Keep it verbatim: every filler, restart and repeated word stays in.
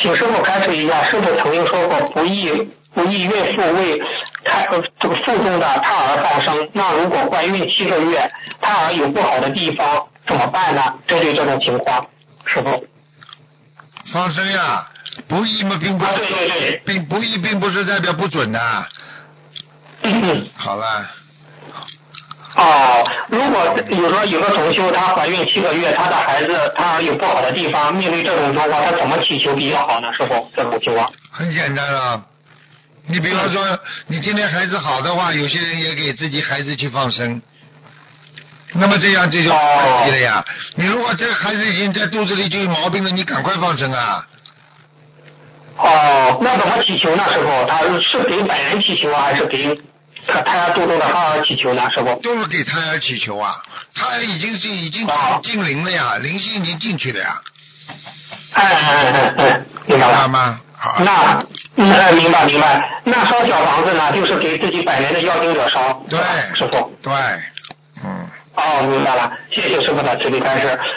请师傅开示一下，师傅曾经说过不宜不宜孕妇为胎呃这个腹中的胎儿放生，那如果怀孕七个月，胎儿有不好的地方怎么办呢？针对这种情况，师傅。 放生呀，不宜嘛，并不是， 啊、对对对， 并不宜，并不是代表不准的。 嗯。 好了。 哦，如果比如说有个同修，她怀孕七个月，她的孩子她有不好的地方，面对这种状况，她怎么祈求比较好呢？师傅，这种情况。 很简单了，你比方说，嗯、你今天孩子好的话，有些人也给自己孩子去放生，那么这样这就问题了呀。哦、你如果这个孩子已经在肚子里就有毛病了，你赶快放生啊。 哦，那怎么祈求呢？师傅，他是给本人祈求还是给？他胎儿肚中的胎儿祈求呢，师傅？ 都是给胎儿祈求啊，胎儿已经是已经进灵了呀，灵性已经进去了呀。 哎哎哎哎，明白了吗？好。 那那明白明白。那烧小房子呢，就是给自己本人的要经者烧。 对， 师傅。 对，嗯。 哦，明白了，谢谢师傅的慈悲开示。